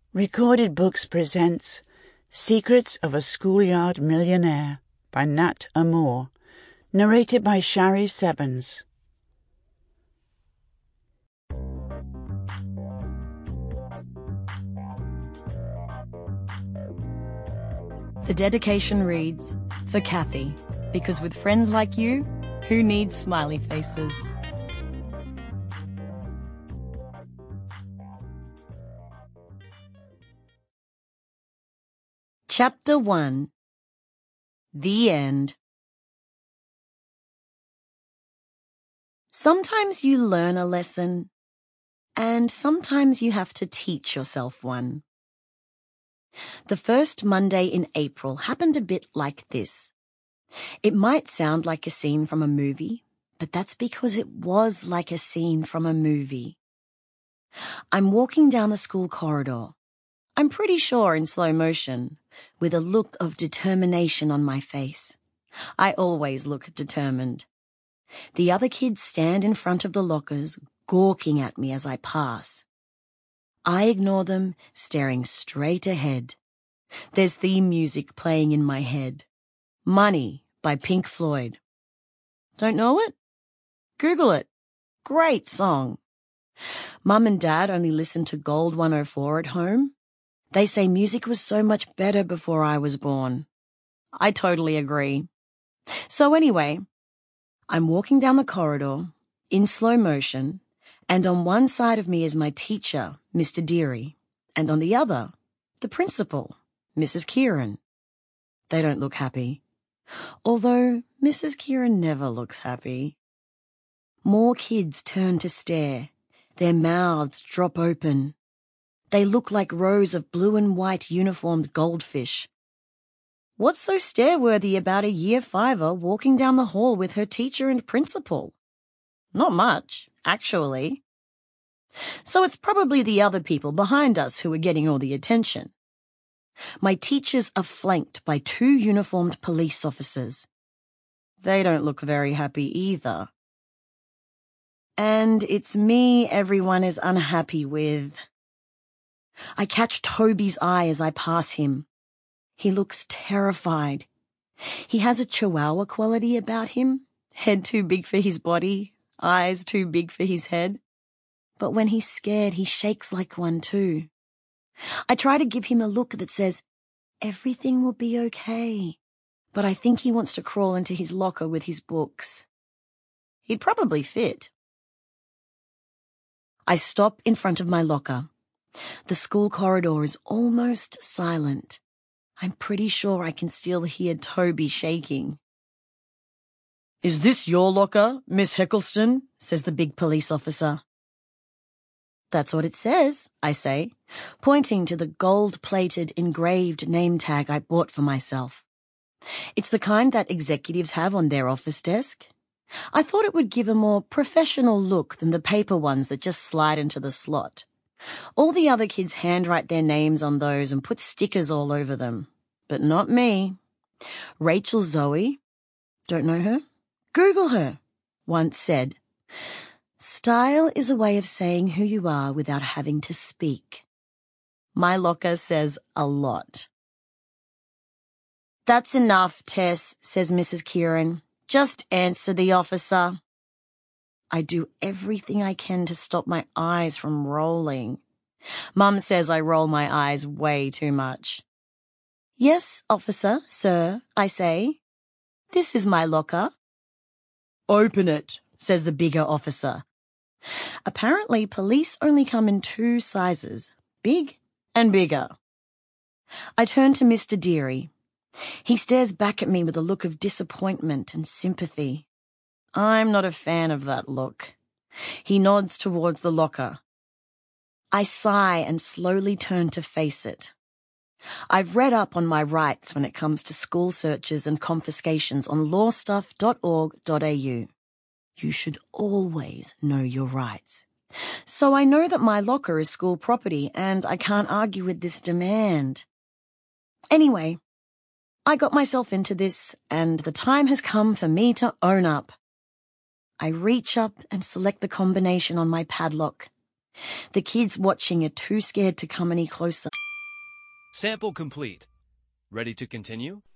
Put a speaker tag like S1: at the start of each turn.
S1: Recorded Books presents Secrets of a Schoolyard Millionaire by Nat Amoore, narrated by Shari Sebens.
S2: The dedication reads, "For Kathy, because with friends like you, who needs smiley faces?" Chapter 1. The End. Sometimes you learn a lesson, and sometimes you have to teach yourself one. The first Monday in April happened a bit like this. It might sound like a scene from a movie, but that's because it was like a scene from a movie. I'm walking down the school corridor. I'm pretty sure in slow motion, with a look of determination on my face. I always look determined. The other kids stand in front of the lockers, gawking at me as I pass. I ignore them, staring straight ahead. There's theme music playing in my head. Money by Pink Floyd. Don't know it? Google it. Great song. Mum and Dad only listen to Gold 104 at home. They say music was so much better before I was born. I totally agree. So anyway, I'm walking down the corridor in slow motion, and on one side of me is my teacher, Mr. Deary, and on the other, the principal, Mrs. Kieran. They don't look happy, although Mrs. Kieran never looks happy. More kids turn to stare. Their mouths drop open. They look like rows of blue and white uniformed goldfish. What's so stare-worthy about a year fiver walking down the hall with her teacher and principal? Not much, actually. So it's probably the other people behind us who are getting all the attention. My teachers are flanked by 2 uniformed police officers. They don't look very happy either. And it's me everyone is unhappy with. I catch Toby's eye as I pass him. He looks terrified. He has a chihuahua quality about him. Head too big for his body, eyes too big for his head. But when he's scared, he shakes like one too. I try to give him a look that says, everything will be okay. But I think he wants to crawl into his locker with his books. He'd probably fit. I stop in front of my locker. The school corridor is almost silent. I'm pretty sure I can still hear Toby shaking. "Is this your locker, Miss Heckleston?" says the big police officer. "That's what it says," I say, pointing to the gold-plated engraved name tag I bought for myself. It's the kind that executives have on their office desk. I thought it would give a more professional look than the paper ones that just slide into the slot. All the other kids handwrite their names on those and put stickers all over them. But not me. Rachel Zoe, don't know her? Google her, once said, "Style is a way of saying who you are without having to speak." My locker says a lot. "That's enough, Tess," says Mrs. Kieran. "Just answer the officer." I do everything I can to stop my eyes from rolling. Mum says I roll my eyes way too much. "Yes, officer, sir," I say. "This is my locker." "Open it," says the bigger officer. Apparently, police only come in 2 sizes, big and bigger. I turn to Mr. Deary. He stares back at me with a look of disappointment and sympathy. I'm not a fan of that look. He nods towards the locker. I sigh and slowly turn to face it. I've read up on my rights when it comes to school searches and confiscations on lawstuff.org.au. You should always know your rights. So I know that my locker is school property and I can't argue with this demand. Anyway, I got myself into this and the time has come for me to own up. I reach up and select the combination on my padlock. The kids watching are too scared to come any closer.
S3: Sample complete. Ready to continue?